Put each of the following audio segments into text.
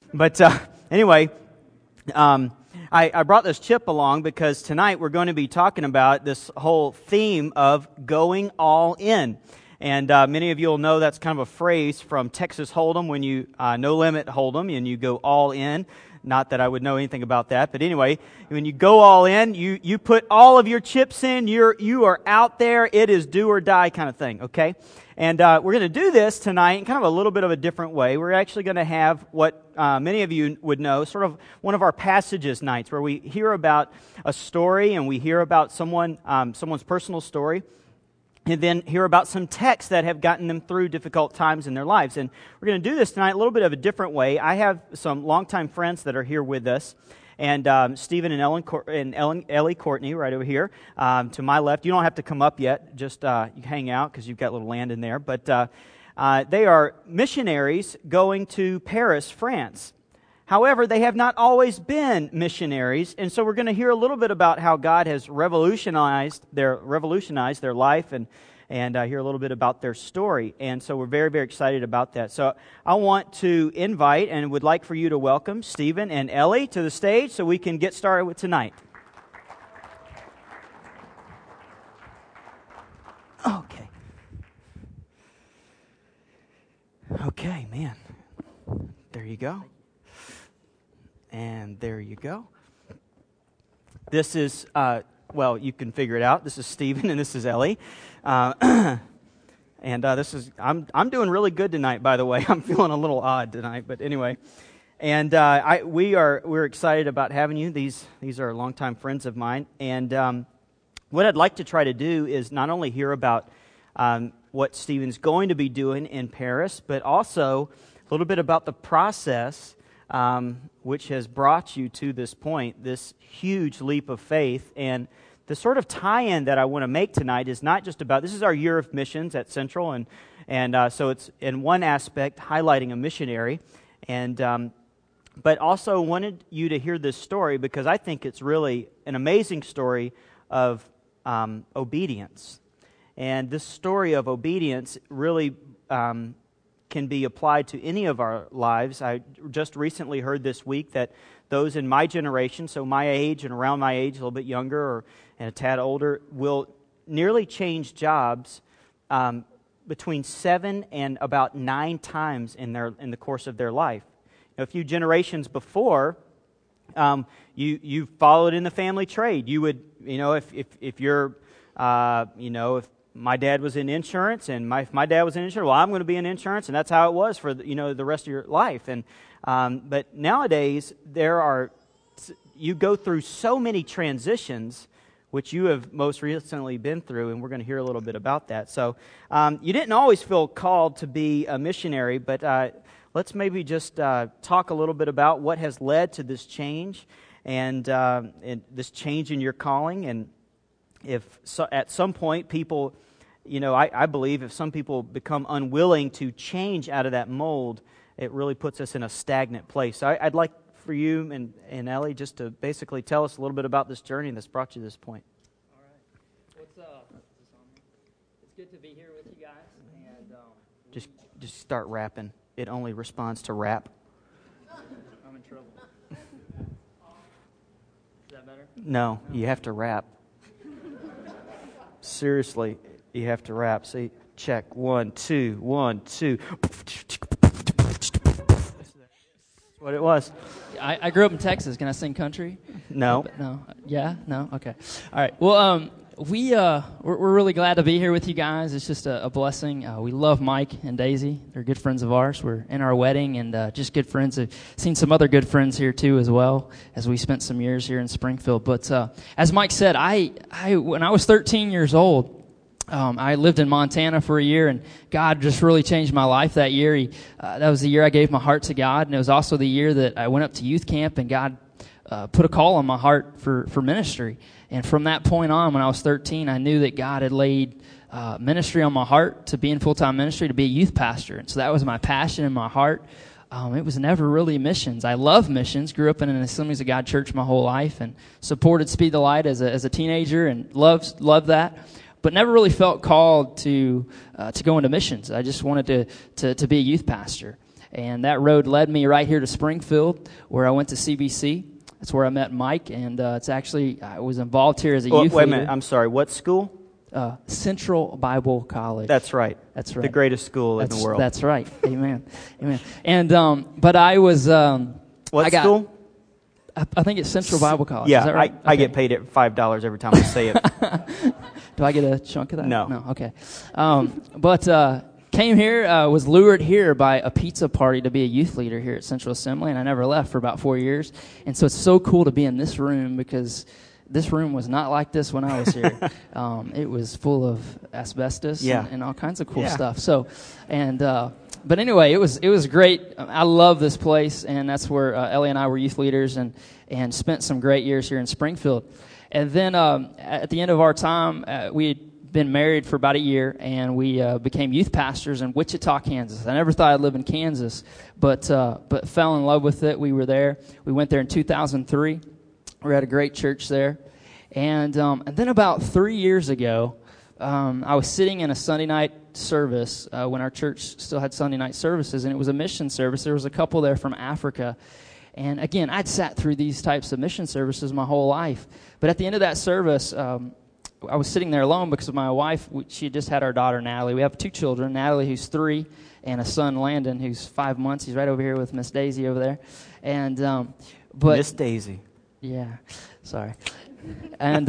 But anyway, I brought this chip along because tonight we're going to be talking about this whole theme of going all in. And many of you will know that's kind of a phrase from Texas Hold'em when you no limit Hold'em and you go all in. Not that I would know anything about that, but anyway, when you go all in, you put all of your chips in. You are out there. It is do or die kind of thing. Okay, and we're going to do this tonight in kind of a little bit of a different way. We're actually going to have what many of you would know, sort of one of our passages nights, where we hear about a story and we hear about someone's personal story. And then hear about some texts that have gotten them through difficult times in their lives. And we're going to do this tonight a little bit of a different way. I have some longtime friends that are here with us. And Stephen and Ellie Courtney right over here to my left. You don't have to come up yet. Just you hang out because you've got a little land in there. But they are missionaries going to Paris, France. However, they have not always been missionaries, and so we're going to hear a little bit about how God has revolutionized their life and hear a little bit about their story. And so we're very, very excited about that. So I want to invite and would like for you to welcome Stephen and Ellie to the stage so we can get started with tonight. Okay, man. There you go. And there you go. This is, you can figure it out. This is Stephen and this is Ellie. And this is, I'm doing really good tonight, by the way. I'm feeling a little odd tonight, but anyway. And we're excited about having you. These are longtime friends of mine. And what I'd like to try to do is not only hear about what Stephen's going to be doing in Paris, but also a little bit about the process which has brought you to this point, this huge leap of faith. And the sort of tie-in that I want to make tonight is not just about, this is our year of missions at Central, and so it's in one aspect highlighting a missionary, and but also wanted you to hear this story because I think it's really an amazing story of obedience. And this story of obedience really can be applied to any of our lives. I just recently heard this week that those in my generation, so my age and around my age, a little bit younger and a tad older, will nearly change jobs between 7 and about 9 times in the course of their life. A few generations before, you followed in the family trade. You would, if you're, if my dad was in insurance, and if my dad was in insurance, well, I'm going to be in insurance, and that's how it was for the rest of your life. And but nowadays you go through so many transitions, which you have most recently been through, and we're going to hear a little bit about that. So you didn't always feel called to be a missionary, but let's maybe just talk a little bit about what has led to this change and this change in your calling, and if at some point people, I believe if some people become unwilling to change out of that mold, it really puts us in a stagnant place. So I'd like for you and Ellie just to basically tell us a little bit about this journey that's brought you to this point. All right. What's up? It's good to be here with you guys. And just start rapping. It only responds to rap. I'm in trouble. Is that better? No, you have to rap. Seriously, you have to rap. See, check 1, 2, 1, 2. That's what it was. I grew up in Texas. Can I sing country? No. No. Yeah. No. Okay. All right. Well, we're really glad to be here with you guys. It's just a blessing. We love Mike and Daisy. They're good friends of ours. We're in our wedding and just good friends. I've seen some other good friends here too as well as we spent some years here in Springfield. But as Mike said, when I was 13 years old, I lived in Montana for a year, and God just really changed my life that year. That was the year I gave my heart to God, and it was also the year that I went up to youth camp, and God put a call on my heart for ministry. And from that point on, when I was 13, I knew that God had laid ministry on my heart to be in full-time ministry, to be a youth pastor. And so that was my passion in my heart. It was never really missions. I love missions. Grew up in an Assemblies of God church my whole life and supported Speed the Light as a teenager and loved that. But never really felt called to go into missions. I just wanted to be a youth pastor. And that road led me right here to Springfield, where I went to CBC. That's where I met Mike, and it's actually, I was involved here as a youth Wait a leader. minute, I'm sorry, what school? Central Bible College. That's right. That's right. The greatest school in the world. That's right. Amen. Amen. And but I was what school? I think it's Central Bible College. Yeah, Is that right? I get paid at $5 every time I say it. Do I get a chunk of that? No. No. Okay. But came here, was lured here by a pizza party to be a youth leader here at Central Assembly, and I never left for about 4 years. And so it's so cool to be in this room because this room was not like this when I was here. It was full of asbestos and all kinds of cool stuff. So, and but anyway, it was great. I love this place, and that's where Ellie and I were youth leaders and spent some great years here in Springfield. And then at the end of our time, we had been married for about a year, and we became youth pastors in Wichita, Kansas. I never thought I'd live in Kansas, but fell in love with it. We were there. We went there in 2003. We had a great church there. And then about 3 years ago, I was sitting in a Sunday night service when our church still had Sunday night services, and it was a mission service. There was a couple there from Africa. And again, I'd sat through these types of mission services my whole life. But at the end of that service, I was sitting there alone because my wife, she had just had our daughter, Natalie. We have 2 children, Natalie, who's 3, and a son, Landon, who's 5 months. He's right over here with Miss Daisy over there. And but Miss Daisy. Yeah, sorry. And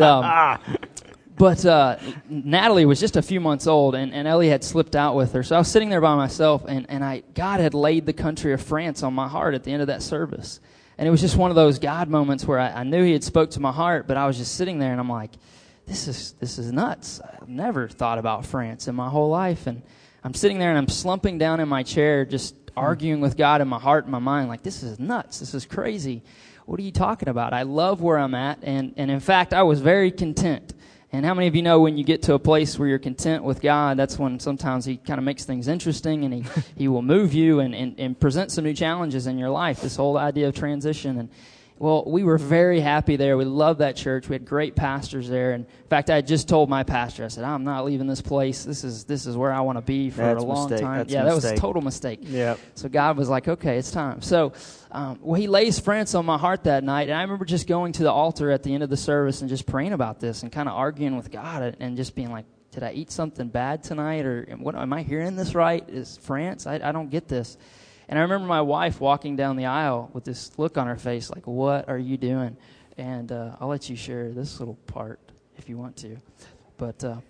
but Natalie was just a few months old, and Ellie had slipped out with her. So I was sitting there by myself, and God had laid the country of France on my heart at the end of that service. And it was just one of those God moments where I knew He had spoke to my heart, but I was just sitting there, and I'm like, this is nuts. I've never thought about France in my whole life. And I'm sitting there, and I'm slumping down in my chair, just arguing with God in my heart and my mind, like, this is nuts. This is crazy. What are you talking about? I love where I'm at, and in fact, I was very content. And how many of you know when you get to a place where you're content with God, that's when sometimes He kind of makes things interesting, and He will move you and present some new challenges in your life, this whole idea of transition. And well, we were very happy there. We loved that church. We had great pastors there. And in fact, I had just told my pastor, I said, I'm not leaving this place. This is where I want to be for a long time. That was a total mistake. Yeah. So God was like, okay, it's time. So He lays France on my heart that night. And I remember just going to the altar at the end of the service and just praying about this and kind of arguing with God and just being like, did I eat something bad tonight? Or what, am I hearing this right? Is France? I don't get this. And I remember my wife walking down the aisle with this look on her face like, what are you doing? And I'll let you share this little part if you want to. But well,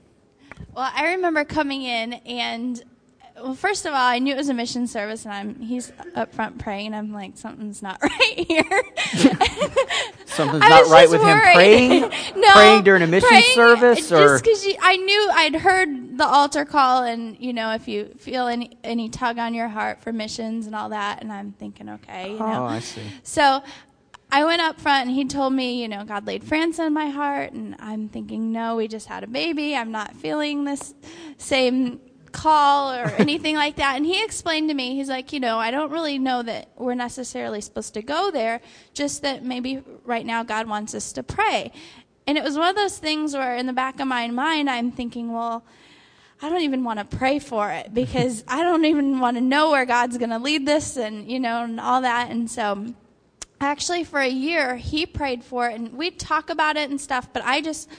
I remember coming in and, well, first of all, I knew it was a mission service, and he's up front praying, and I'm like, something's not right here. Something's not right with him praying? No, praying during a mission service? Or? Just because I knew I'd heard the altar call, and, if you feel any tug on your heart for missions and all that, and I'm thinking, okay, Oh, I see. So I went up front, and he told me, God laid France on my heart, and I'm thinking, no, we just had a baby. I'm not feeling this same call or anything like that. And he explained to me, he's like, I don't really know that we're necessarily supposed to go there, just that maybe right now God wants us to pray. And it was one of those things where in the back of my mind, I'm thinking, well, I don't even want to pray for it because I don't even want to know where God's going to lead this and, and all that. And so actually for a year, he prayed for it, and we'd talk about it and stuff, but I just,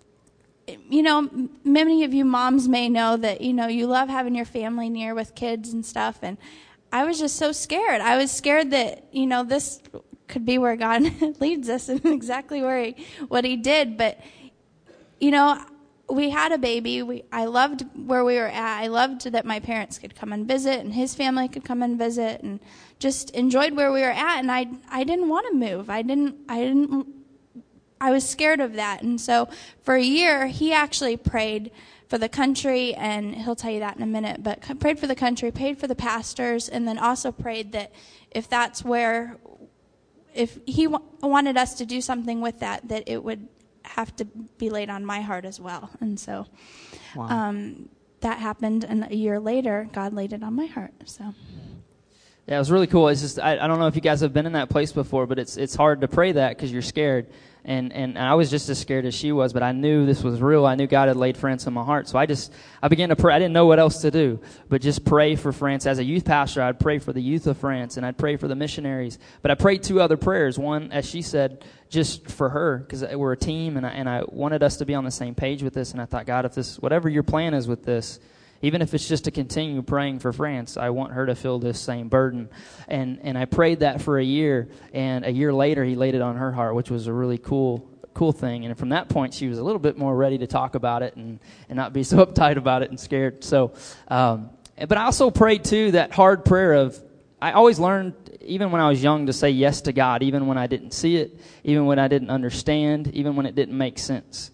many of you moms may know that, you love having your family near with kids and stuff, and I was just so scared. I was scared that, this could be where God leads us and exactly what he did, but, we had a baby. I loved where we were at. I loved that my parents could come and visit, and his family could come and visit, and just enjoyed where we were at, and I didn't want to move. I was scared of that. And so for a year, he actually prayed for the country, and he'll tell you that in a minute, but prayed for the country, prayed for the pastors, and then also prayed that if that's where, if he wanted us to do something with that it would have to be laid on my heart as well. And so that happened, and a year later, God laid it on my heart. So. Yeah, it was really cool. It's just I don't know if you guys have been in that place before, but it's hard to pray that because you're scared. And I was just as scared as she was, but I knew this was real. I knew God had laid France on my heart. So I began to pray. I didn't know what else to do, but just pray for France. As a youth pastor, I'd pray for the youth of France, and I'd pray for the missionaries. But I prayed 2 other prayers. One, as she said, just for her, because we're a team, and I wanted us to be on the same page with this. And I thought, God, if this, whatever your plan is with this, even if it's just to continue praying for France, I want her to feel this same burden. And I prayed that for a year, and a year later he laid it on her heart, which was a really cool thing. And from that point, she was a little bit more ready to talk about it and not be so uptight about it and scared. So, but I also prayed too that hard prayer of, I always learned, even when I was young, to say yes to God, even when I didn't see it, even when I didn't understand, even when it didn't make sense.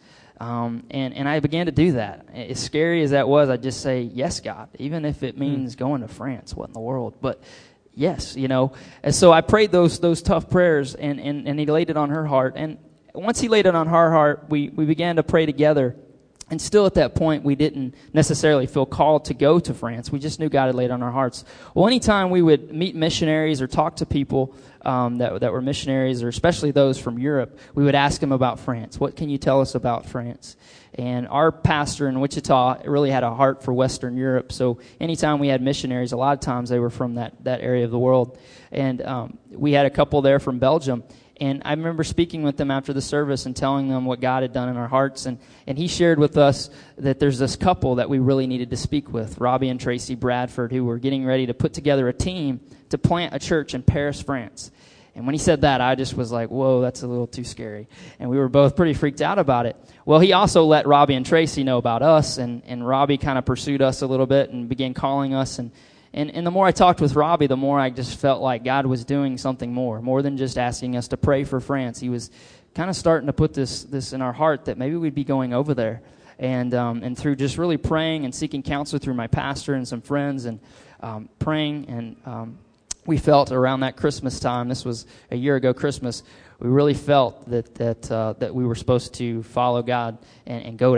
And I began to do that. As scary as that was, I'd just say, yes, God, even if it means going to France. What in the world? But yes, And so I prayed those tough prayers, and he laid it on her heart. And once he laid it on her heart, we began to pray together. And still at that point, we didn't necessarily feel called to go to France. We just knew God had laid it on our hearts. Well, anytime we would meet missionaries or talk to people that were missionaries, or especially those from Europe, we would ask them about France. What can you tell us about France? And our pastor in Wichita really had a heart for Western Europe. So anytime we had missionaries, a lot of times they were from that area of the world. And we had a couple there from Belgium. And I remember speaking with them after the service and telling them what God had done in our hearts. And he shared with us that there's this couple that we really needed to speak with, Robbie and Tracy Bradford, who were getting ready to put together a team to plant a church in Paris, France. And when he said that, I just was like, whoa, that's a little too scary. And we were both pretty freaked out about it. Well, he also let Robbie and Tracy know about us. And Robbie kind of pursued us a little bit and began calling us. And the more I talked with Robbie, the more I just felt like God was doing something more than just asking us to pray for France. He was kind of starting to put this in our heart that maybe we'd be going over there. And through just really praying and seeking counsel through my pastor and some friends and praying, and we felt around that Christmas time, this was a year ago Christmas, we really felt that we were supposed to follow God and go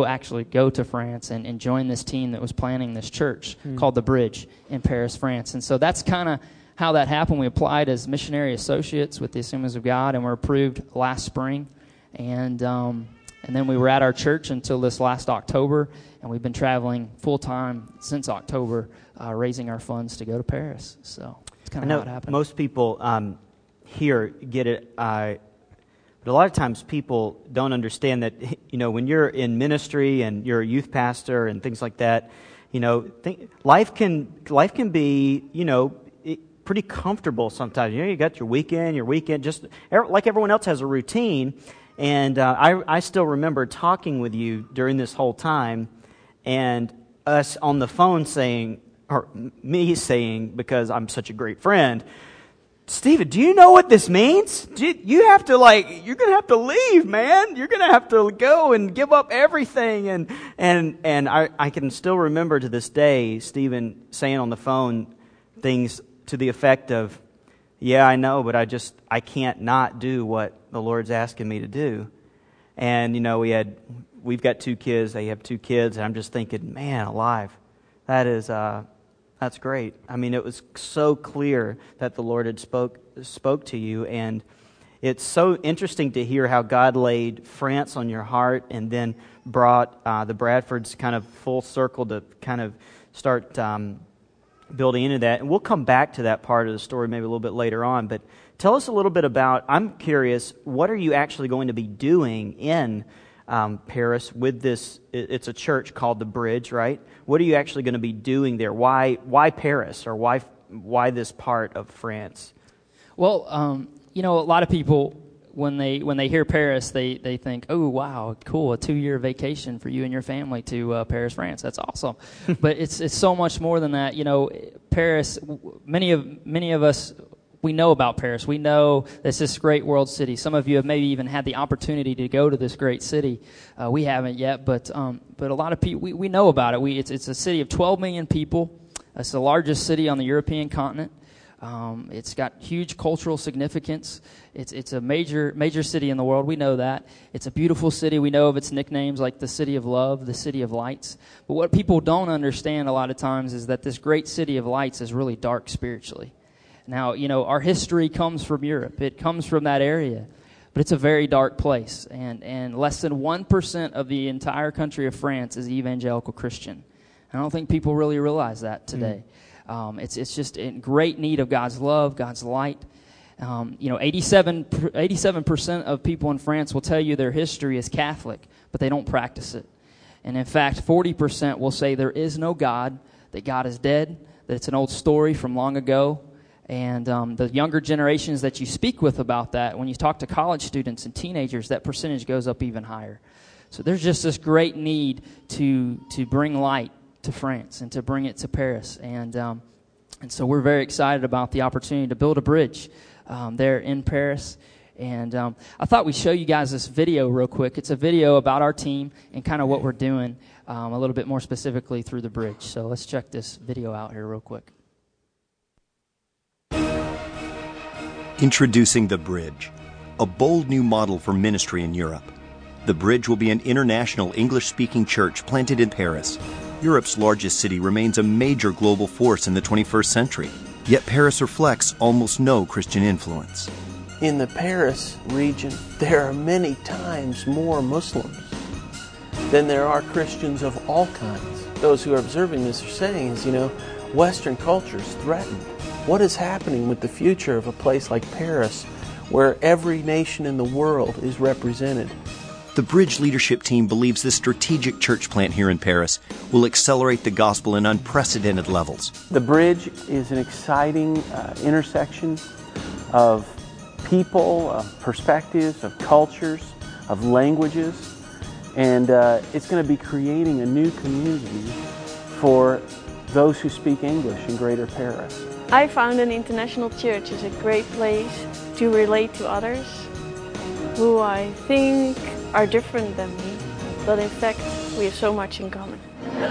to France and join this team that was planning this church called The Bridge in Paris, France. And so that's kind of how that happened. We applied as missionary associates with the Assemblies of God, and were approved last spring. And then we were at our church until this last October, and we've been traveling full time since October, raising our funds to go to Paris. So it's kind of how it happened. Most people here get it, but a lot of times people don't understand that, when you're in ministry and you're a youth pastor and things like that, life can be, pretty comfortable sometimes. You got your weekend, just like everyone else has a routine. And I still remember talking with you during this whole time, and us on the phone saying, or me saying, because I'm such a great friend, Stephen, do you know what this means? You have to you're going to have to leave, man. You're going to have to go and give up everything. And I can still remember to this day, Stephen saying on the phone things to the effect of, yeah, I know, but I can't not do what the Lord's asking me to do. And, we've got 2 kids, they have 2 kids, and I'm just thinking, man, alive, that's great. I mean, it was so clear that the Lord had spoke to you, and it's so interesting to hear how God laid France on your heart and then brought the Bradfords kind of full circle to kind of start building into that. And we'll come back to that part of the story maybe a little bit later on, but tell us a little bit about, I'm curious, what are you actually going to be doing in Paris with this? It's a church called The Bridge, right? What are you actually going to be doing there? Why Paris, or why this part of France? Well, a lot of people, when they hear Paris, they think, oh, wow, cool, a 2-year vacation for you and your family to Paris, France. That's awesome. But it's so much more than that. Paris, many of us, we know about Paris. We know it's this great world city. Some of you have maybe even had the opportunity to go to this great city. We haven't yet, but a lot of people, we know about it. It's a city of 12 million people. It's the largest city on the European continent. It's got huge cultural significance. It's a major city in the world. We know that. It's a beautiful city. We know of its nicknames like the City of Love, the City of Lights. But what people don't understand a lot of times is that this great City of Lights is really dark spiritually. Now, our history comes from Europe. It comes from that area. but it's a very dark place, and less than 1% of the entire country of France is evangelical Christian. I don't think people really realize that today. It's just in great need of God's love, God's light. 87% of people in France will tell you their history is Catholic, but they don't practice it. And in fact, 40% will say there is no God, that God is dead, that it's an old story from long ago. And the younger generations that you speak with about that, when you talk to college students and teenagers, that percentage goes up even higher. So there's just this great need to bring light to France and to bring it to Paris. And so we're very excited about the opportunity to build a bridge there in Paris. And I thought we'd show you guys this video real quick. It's a video about our team and kind of what we're doing a little bit more specifically through the bridge. So let's check this video out here real quick. Introducing The Bridge, a bold new model for ministry in Europe. The Bridge will be an international English-speaking church planted in Paris. Europe's largest city remains a major global force in the 21st century, yet Paris reflects almost no Christian influence. In the Paris region, there are many times more Muslims than there are Christians of all kinds. Those who are observing this are saying is, Western culture is threatened. What is happening with the future of a place like Paris, where every nation in the world is represented? The Bridge leadership team believes this strategic church plant here in Paris will accelerate the gospel in unprecedented levels. The Bridge is an exciting intersection of people, of perspectives, of cultures, of languages, and it's going to be creating a new community for those who speak English in Greater Paris. I found an international church is a great place to relate to others who I think are different than me, but in fact we have so much in common.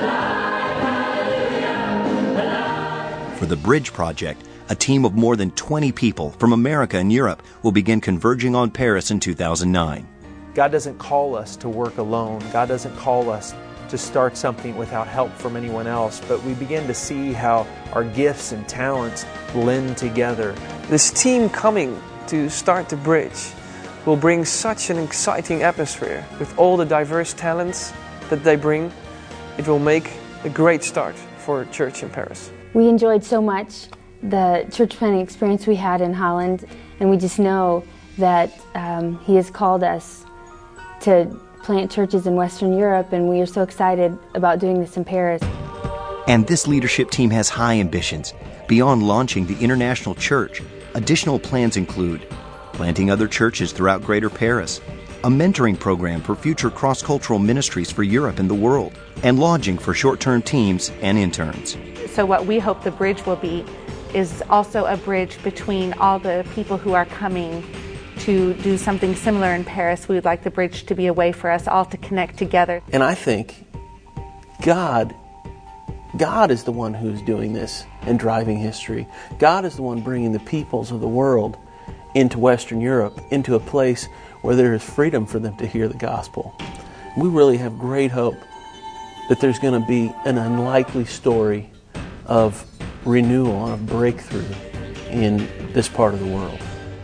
For the Bridge Project, a team of more than 20 people from America and Europe will begin converging on Paris in 2009. God doesn't call us to work alone. God doesn't call us to start something without help from anyone else, but we begin to see how our gifts and talents blend together. This team coming to start the Bridge will bring such an exciting atmosphere with all the diverse talents that they bring. It will make a great start for a church in Paris. We enjoyed so much the church planting experience we had in Holland, and we just know that He has called us to plant churches in Western Europe, and we are so excited about doing this in Paris. And this leadership team has high ambitions. Beyond launching the international church, additional plans include planting other churches throughout Greater Paris, a mentoring program for future cross-cultural ministries for Europe and the world, and lodging for short-term teams and interns. So what we hope the Bridge will be is also a bridge between all the people who are coming to do something similar in Paris. We would like the Bridge to be a way for us all to connect together. And I think God is the one who's doing this and driving history. God is the one bringing the peoples of the world into Western Europe, into a place where there is freedom for them to hear the gospel. We really have great hope that there's going to be an unlikely story of renewal and of breakthrough in this part of the world.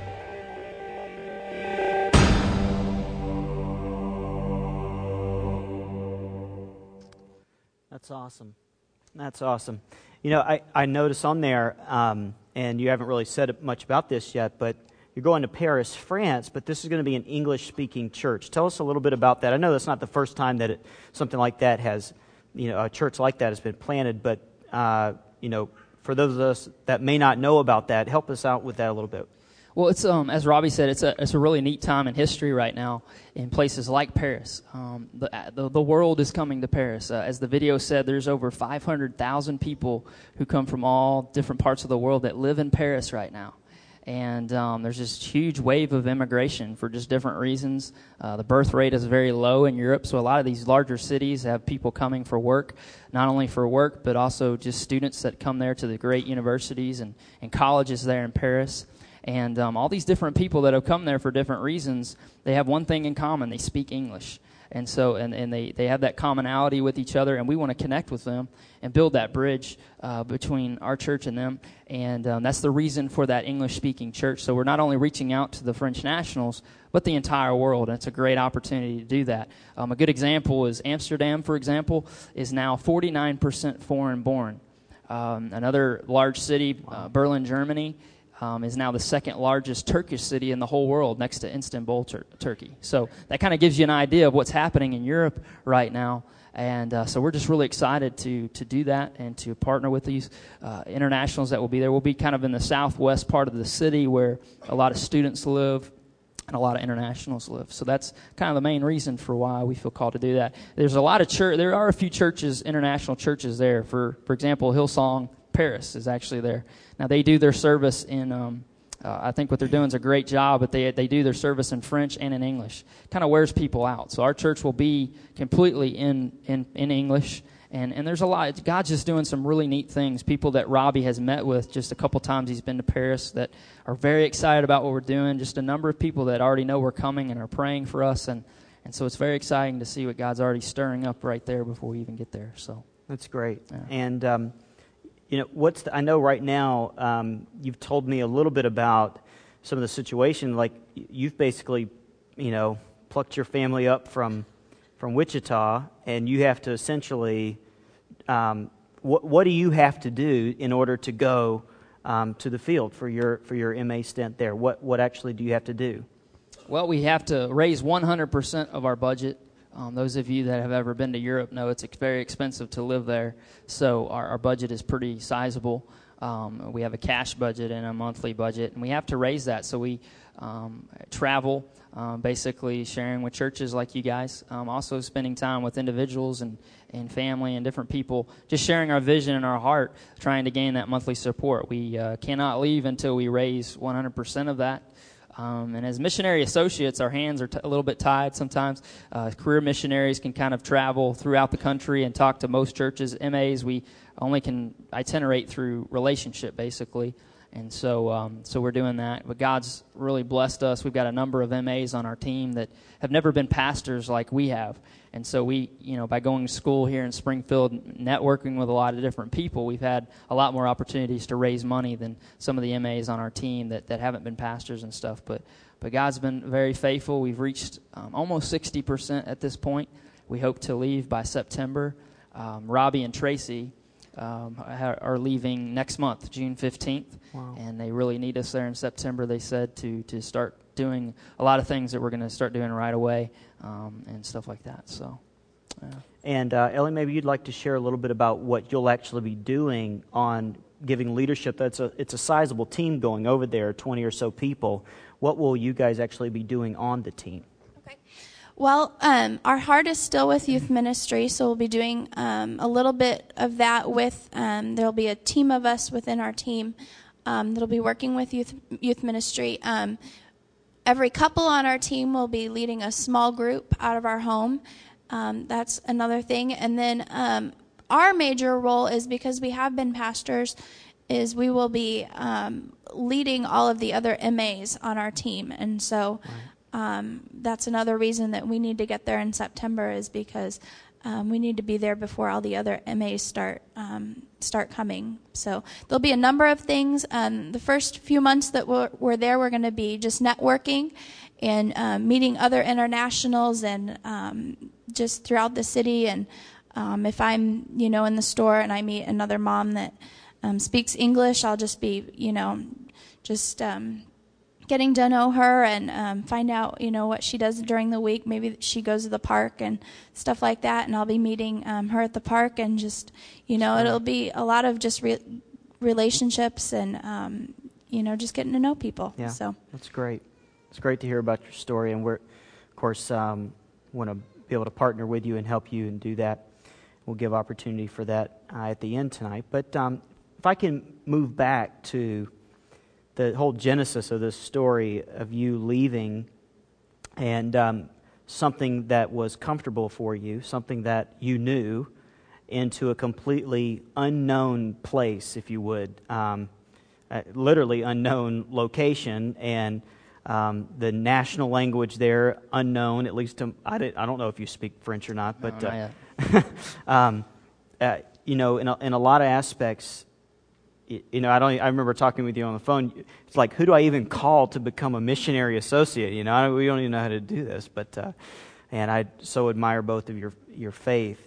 That's awesome. That's awesome. I notice on there, and you haven't really said much about this yet, but you're going to Paris, France, but this is going to be an English-speaking church. Tell us a little bit about that. I know that's not the first time that something like that has, a church like that has been planted, but, for those of us that may not know about that, help us out with that a little bit. Well, it's as Robbie said, it's a really neat time in history right now in places like Paris. The world is coming to Paris. As the video said, there's over 500,000 people who come from all different parts of the world that live in Paris right now. And there's this huge wave of immigration for just different reasons. The birth rate is very low in Europe, so a lot of these larger cities have people coming for work, not only for work, but also just students that come there to the great universities and colleges there in Paris. And all these different people that have come there for different reasons, they have one thing in common: they speak English. And so, and they have that commonality with each other, and we want to connect with them and build that bridge between our church and them. And that's the reason for that English-speaking church. So we're not only reaching out to the French nationals, but the entire world. And it's a great opportunity to do that. A good example is Amsterdam, for example, is now 49% foreign-born. Another large city, Berlin, Germany, is now the second largest Turkish city in the whole world, next to Istanbul, Turkey. So that kind of gives you an idea of what's happening in Europe right now. And so we're just really excited to do that and to partner with these internationals that will be there. We'll be kind of in the southwest part of the city where a lot of students live and a lot of internationals live. So that's kind of the main reason for why we feel called to do that. There's a lot of there are a few churches, international churches there. For example, Hillsong Paris is actually there. Now, they do their service in, I think what they're doing is a great job, but they do their service in French and in English. Kind of wears people out. So our church will be completely in English. And there's a lot. God's just doing some really neat things. People that Robbie has met with just a couple times he's been to Paris that are very excited about what we're doing. Just a number of people that already know we're coming and are praying for us. And so it's very exciting to see what God's already stirring up right there before we even get there. So that's great. Yeah. And I know right now you've told me a little bit about some of the situation. Like you've basically, plucked your family up from Wichita, and you have to essentially, what do you have to do in order to go to the field for your MA stint there? What actually do you have to do? Well, we have to raise 100% of our budget. Those of you that have ever been to Europe know it's very expensive to live there, so our budget is pretty sizable. We have a cash budget and a monthly budget, and we have to raise that. So we travel, basically sharing with churches like you guys, also spending time with individuals and family and different people, just sharing our vision and our heart, trying to gain that monthly support. We cannot leave until we raise 100% of that. And as missionary associates, our hands are a little bit tied sometimes. Career missionaries can kind of travel throughout the country and talk to most churches. MAs, we only can itinerate through relationship, basically. And so we're doing that. But God's really blessed us. We've got a number of MAs on our team that have never been pastors like we have. And so we, by going to school here in Springfield, networking with a lot of different people, we've had a lot more opportunities to raise money than some of the MAs on our team that haven't been pastors and stuff. But God's been very faithful. We've reached almost 60% at this point. We hope to leave by September. Robbie and Tracy are leaving next month, June 15th. Wow. And they really need us there in September, they said, to start doing a lot of things that we're going to start doing right away and stuff like that. So, And Ellie, maybe you'd like to share a little bit about what you'll actually be doing on giving leadership. It's a sizable team going over there, 20 or so people. What will you guys actually be doing on the team? Okay. Well, our heart is still with youth ministry, so we'll be doing a little bit of that with, there'll be a team of us within our team that'll be working with youth ministry. Every couple on our team will be leading a small group out of our home. That's another thing. And then our major role is, because we have been pastors, is we will be leading all of the other MAs on our team. And so that's another reason that we need to get there in September, is because we need to be there before all the other MAs start coming. So there'll be a number of things. The first few months that we're there, we're going to be just networking and meeting other internationals and just throughout the city. And if I'm, in the store and I meet another mom that speaks English, I'll just be, getting to know her and find out, what she does during the week. Maybe she goes to the park and stuff like that, and I'll be meeting her at the park, and just, it'll be a lot of just relationships and, just getting to know people. Yeah, so that's great. It's great to hear about your story, and we're, of course, want to be able to partner with you and help you and do that. We'll give opportunity for that at the end tonight. But if I can move back to the whole genesis of this story of you leaving and something that was comfortable for you, something that you knew, into a completely unknown place, if you would. literally unknown location, and the national language there unknown. At least I don't know if you speak French or not, but in a lot of aspects, I remember talking with you on the phone. It's like, who do I even call to become a missionary associate? We don't even know how to do this, but and I so admire both of your faith.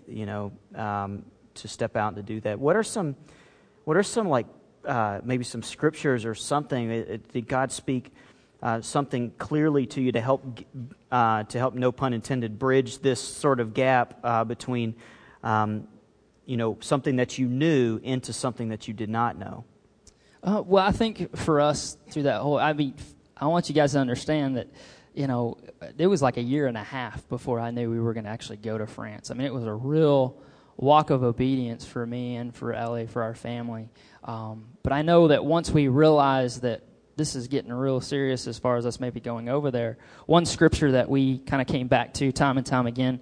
To step out and to do that. What are some like maybe some scriptures or something? Did God speak something clearly to you to help, no pun intended, bridge this sort of gap between, something that you knew into something that you did not know? Well, I think for us through that whole, I want you guys to understand that, it was like a year and a half before I knew we were going to actually go to France. It was a real walk of obedience for me and for Ellie, for our family. But I know that once we realized that this is getting real serious as far as us maybe going over there, one scripture that we kind of came back to time and time again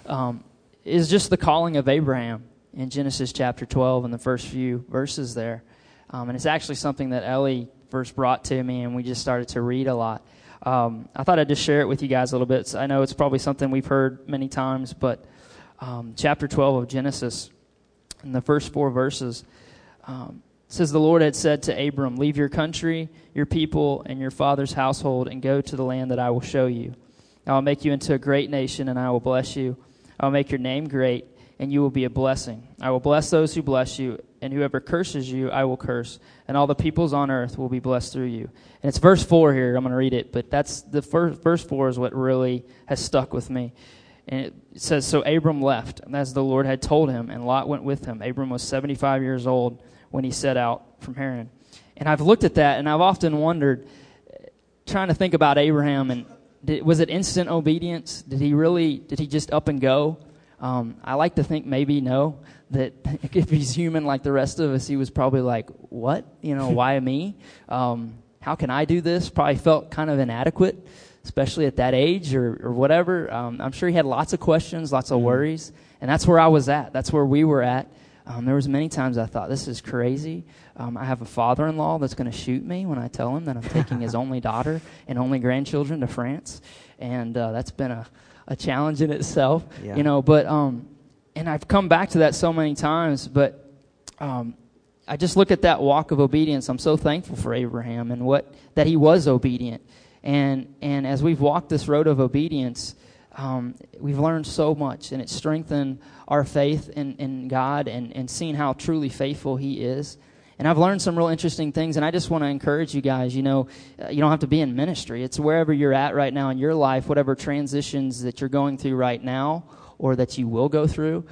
is just the calling of Abraham in Genesis chapter 12 and the first few verses there. And it's actually something that Ellie first brought to me, and we just started to read a lot. I thought I'd just share it with you guys a little bit. So I know it's probably something we've heard many times, but chapter 12 of Genesis, in the first 4 verses, says, "The Lord had said to Abram, 'Leave your country, your people, and your father's household, and go to the land that I will show you. I will make you into a great nation, and I will bless you. I will make your name great, and you will be a blessing. I will bless those who bless you, and whoever curses you, I will curse, and all the peoples on earth will be blessed through you.'" And it's verse 4 here. I'm going to read it, but that's the verse 4 is what really has stuck with me. And it says, "So Abram left, as the Lord had told him, and Lot went with him. Abram was 75 years old when he set out from Haran." And I've looked at that, and I've often wondered, trying to think about Abraham, and was it instant obedience? Did he just up and go? I like to think maybe no, that if he's human like the rest of us, he was probably like, what? Why me? How can I do this? Probably felt kind of inadequate, especially at that age or whatever. I'm sure he had lots of questions, lots of worries, and that's where I was at. That's where we were at. There was many times I thought, this is crazy. I have a father-in-law that's going to shoot me when I tell him that I'm taking his only daughter and only grandchildren to France, and that's been a challenge in itself, But and I've come back to that so many times, but I just look at that walk of obedience. I'm so thankful for Abraham and that he was obedient. And as we've walked this road of obedience, we've learned so much, and it's strengthened our faith in God and seeing how truly faithful he is. And I've learned some real interesting things, and I just want to encourage you guys, you don't have to be in ministry. It's wherever you're at right now in your life, whatever transitions that you're going through right now or that you will go through,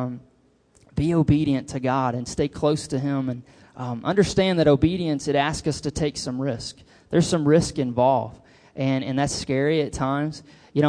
be obedient to God and stay close to him, and understand that obedience, it asks us to take some risk. There's some risk involved, and that's scary at times.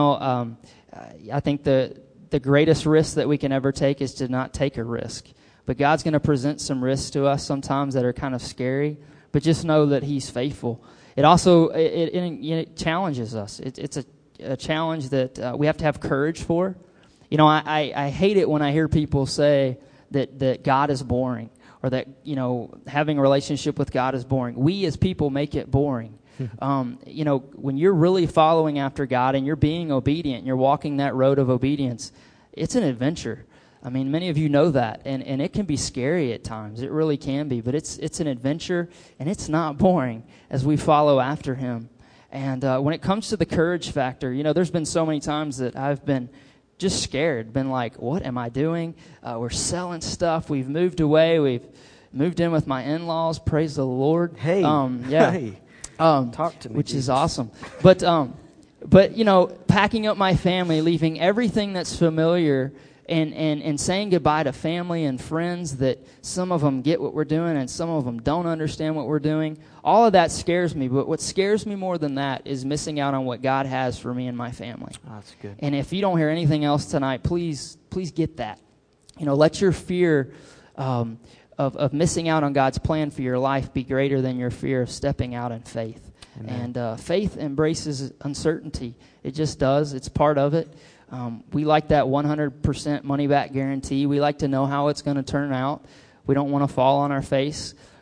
I think the greatest risk that we can ever take is to not take a risk. But God's going to present some risks to us sometimes that are kind of scary, but just know that he's faithful. It also it challenges us. It's a challenge that we have to have courage for. I hate it when I hear people say that God is boring, or that having a relationship with God is boring. We as people make it boring. When you're really following after God and you're being obedient, and you're walking that road of obedience, it's an adventure. Many of you know that, and it can be scary at times. It really can be, but it's an adventure, and it's not boring as we follow after him. And when it comes to the courage factor, there's been so many times that I've been just scared, been like, what am I doing? We're selling stuff. We've moved away. We've moved in with my in-laws. Praise the Lord. Hey, hey. Talk to me, which Jesus. is awesome. But packing up my family, leaving everything that's familiar, and saying goodbye to family and friends that some of them get what we're doing and some of them don't understand what we're doing. All of that scares me. But what scares me more than that is missing out on what God has for me and my family. Oh, that's good. And if you don't hear anything else tonight, please get that. Let your fear of missing out on God's plan for your life be greater than your fear of stepping out in faith. Amen. And faith embraces uncertainty. It just does. It's part of it. We like that 100% money-back guarantee. We like to know how it's going to turn out. We don't want to fall on our face.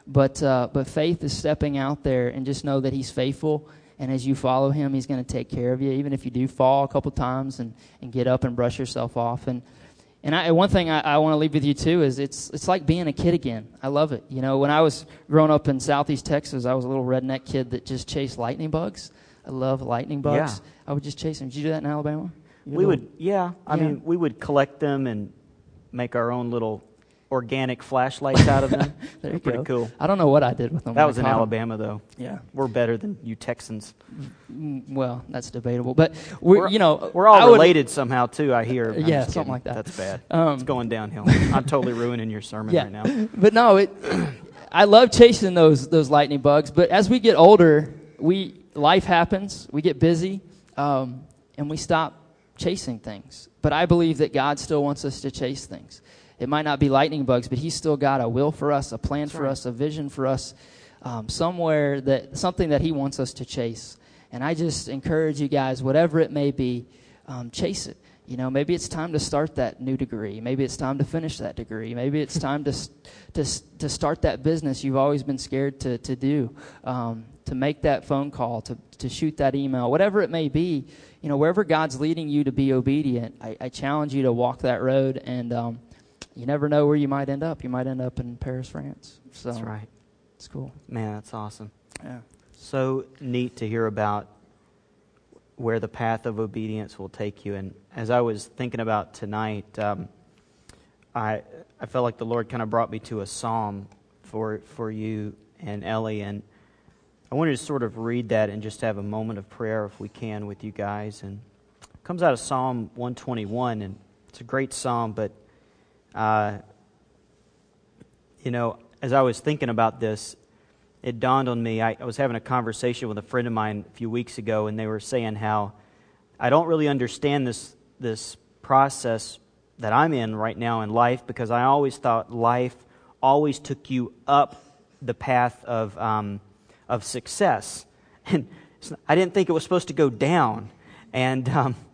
But faith is stepping out there and just know that He's faithful. And as you follow Him, He's going to take care of you, even if you do fall a couple times and get up and brush yourself off. And one thing I want to leave with you, too, is it's like being a kid again. I love it. You know, when I was growing up in Southeast Texas, I was a little redneck kid that just chased lightning bugs. I love lightning bugs. Yeah. I would just chase them. Did you do that in Alabama? We would, yeah. I mean, we would collect them and make our own little organic flashlights out of them. There you Pretty go. cool. I don't know what I did with them. That was in Alabama, though. Yeah. We're better than you Texans. Well, that's debatable. But we're all related somehow, too, I hear. Yeah, something like that. That's bad. It's going downhill. I'm totally ruining your sermon right now. But no, I love chasing those lightning bugs. But as we get older, life happens. We get busy, and we stop chasing things. But I believe that God still wants us to chase things. It might not be lightning bugs, but He's still got a will for us, a plan for us, a vision for us, something that He wants us to chase. And I just encourage you guys, whatever it may be, chase it. You know, maybe it's time to start that new degree. Maybe it's time to finish that degree. Maybe it's time to start that business you've always been scared to do, to make that phone call, to shoot that email, whatever it may be. You know, wherever God's leading you to be obedient, I challenge you to walk that road. And you never know where you might end up. You might end up in Paris, France. So, that's right. It's cool. Man, that's awesome. Yeah. So neat to hear about where the path of obedience will take you. And as I was thinking about tonight, I felt like the Lord kind of brought me to a psalm for you and Ellie. And I wanted to sort of read that and just have a moment of prayer, if we can, with you guys. And it comes out of Psalm 121, and it's a great psalm, but you know, as I was thinking about this, it dawned on me. I was having a conversation with a friend of mine a few weeks ago, and they were saying how I don't really understand this process that I'm in right now in life, because I always thought life always took you up the path of success, and I didn't think it was supposed to go down. And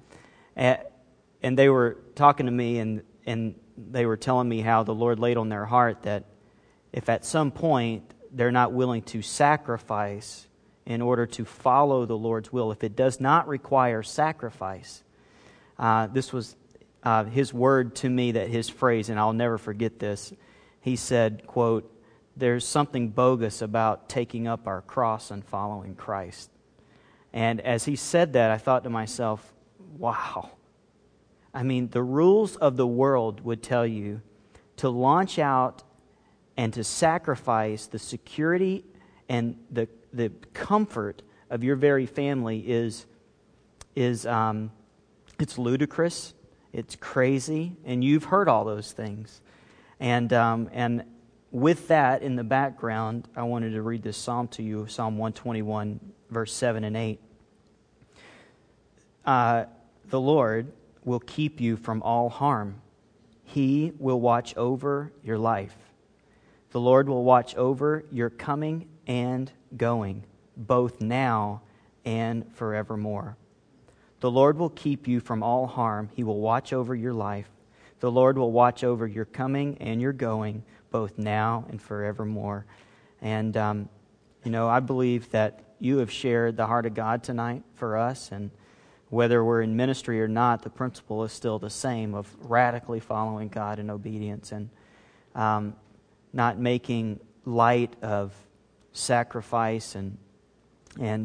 they were talking to me, and they were telling me how the Lord laid on their heart that if at some point they're not willing to sacrifice in order to follow the Lord's will, if it does not require sacrifice, this was his word to me, that his phrase, and I'll never forget this. He said, quote, "There's something bogus about taking up our cross and following Christ." And as he said that, I thought to myself, wow. I mean, the rules of the world would tell you to launch out and to sacrifice the security and the comfort of your very family is it's ludicrous, it's crazy, and you've heard all those things. And with that in the background, I wanted to read this psalm to you, Psalm 121, verse 7 and 8. The Lord will keep you from all harm. He will watch over your life. The Lord will watch over your coming and going, both now and forevermore. The Lord will keep you from all harm. He will watch over your life. The Lord will watch over your coming and your going, both now and forevermore. And, I believe that you have shared the heart of God tonight for us, and whether we're in ministry or not, the principle is still the same of radically following God in obedience, and not making light of sacrifice. And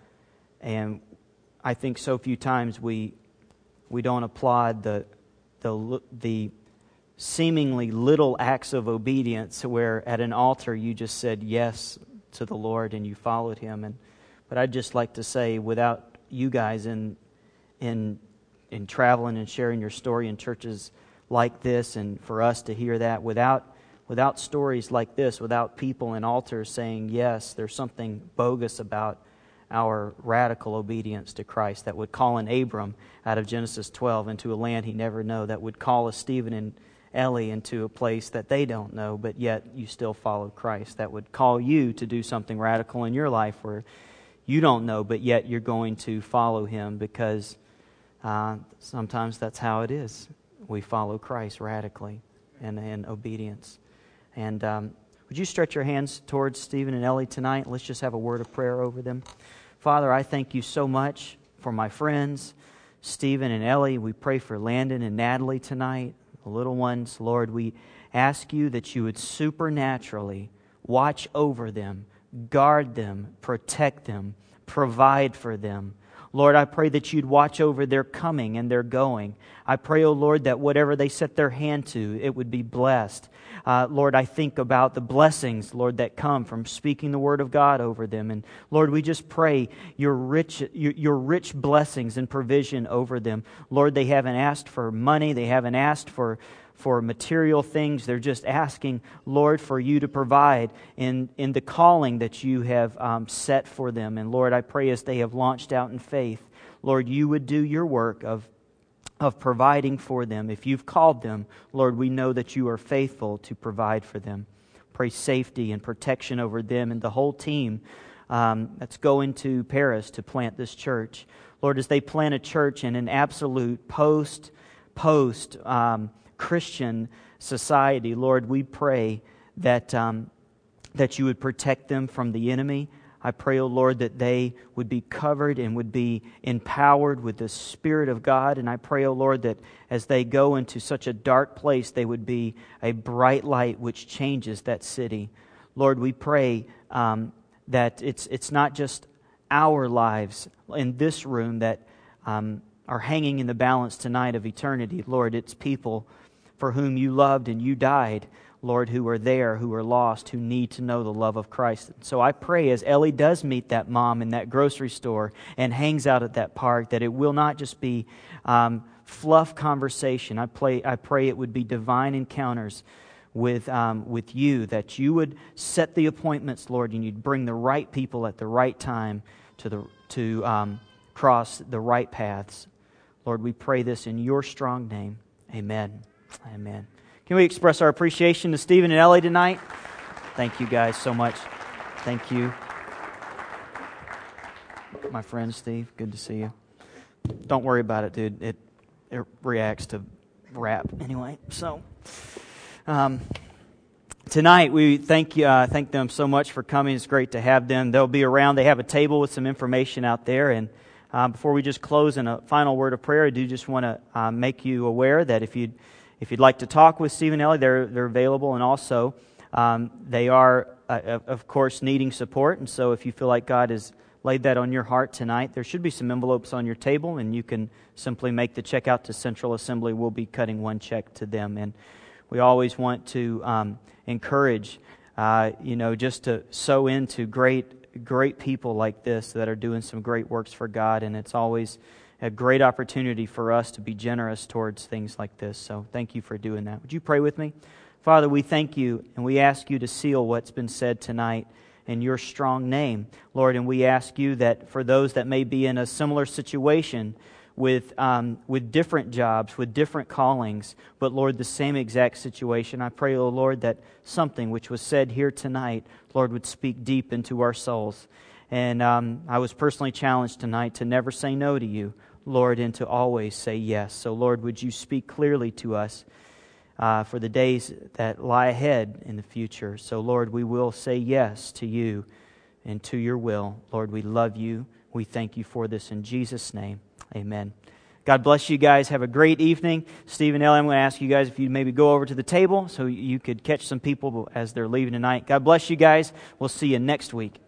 I think so few times we don't applaud the seemingly little acts of obedience, where at an altar you just said yes to the Lord and you followed Him. But I'd just like to say, without you guys in traveling and sharing your story in churches like this, and for us to hear that, without stories like this, without people in altars saying yes, there's something bogus about our radical obedience to Christ that would call an Abram out of Genesis 12 into a land he never knew, that would call a Stephen and Ellie into a place that they don't know, but yet you still follow Christ, that would call you to do something radical in your life where you don't know, but yet you're going to follow Him, because sometimes that's how it is. We follow Christ radically and in obedience. And Would you stretch your hands towards Stephen and Ellie tonight? Let's just have a word of prayer over them. Father, I thank you so much for my friends, Stephen and Ellie. We pray for Landon and Natalie tonight, the little ones. Lord, we ask you that you would supernaturally watch over them, guard them, protect them, provide for them. Lord, I pray that you'd watch over their coming and their going. I pray, oh Lord, that whatever they set their hand to, it would be blessed. Lord, I think about the blessings, Lord, that come from speaking the Word of God over them. And Lord, we just pray your rich blessings and provision over them. Lord, they haven't asked for money. They haven't asked for material things. They're just asking, Lord, for you to provide in the calling that you have set for them. And Lord, I pray as they have launched out in faith, Lord, you would do your work of providing for them. If you've called them, Lord, we know that you are faithful to provide for them. Pray safety and protection over them and the whole team that's going to Paris to plant this church. Lord, as they plant a church in an absolute post Christian society, Lord, we pray that you would protect them from the enemy. I pray, O Lord, that they would be covered and would be empowered with the Spirit of God. And I pray, O Lord, that as they go into such a dark place, they would be a bright light which changes that city. Lord, we pray that it's not just our lives in this room that are hanging in the balance tonight of eternity. Lord, it's people for whom you loved and you died, Lord, who are there, who are lost, who need to know the love of Christ. So I pray as Ellie does meet that mom in that grocery store and hangs out at that park, that it will not just be fluff conversation. I pray it would be divine encounters with you, that you would set the appointments, Lord, and you'd bring the right people at the right time to cross the right paths. Lord, we pray this in your strong name. Amen. Amen. Can we express our appreciation to Stephen and Ellie tonight? Thank you guys so much. Thank you. My friend Steve, good to see you. Don't worry about it, dude. It reacts to rap anyway. So tonight we thank them so much for coming. It's great to have them. They'll be around. They have a table with some information out there. And before we just close in a final word of prayer, I do just want to make you aware that if you'd like to talk with Stephen and Ellie, they're available, and also they are, of course, needing support. And so if you feel like God has laid that on your heart tonight, there should be some envelopes on your table, and you can simply make the check out to Central Assembly. We'll be cutting one check to them. And we always want to encourage, just to sow into great people like this that are doing some great works for God, and it's always a great opportunity for us to be generous towards things like this. So thank you for doing that. Would you pray with me? Father, we thank you and we ask you to seal what's been said tonight in your strong name, Lord, and we ask you that for those that may be in a similar situation with different jobs, with different callings, but Lord, the same exact situation, I pray, oh Lord, that something which was said here tonight, Lord, would speak deep into our souls. And I was personally challenged tonight to never say no to you, Lord, and to always say yes. So, Lord, would you speak clearly to us for the days that lie ahead in the future. So, Lord, we will say yes to you and to your will. Lord, we love you. We thank you for this in Jesus' name. Amen. God bless you guys. Have a great evening. Steve and Ellie, I'm going to ask you guys if you'd maybe go over to the table so you could catch some people as they're leaving tonight. God bless you guys. We'll see you next week.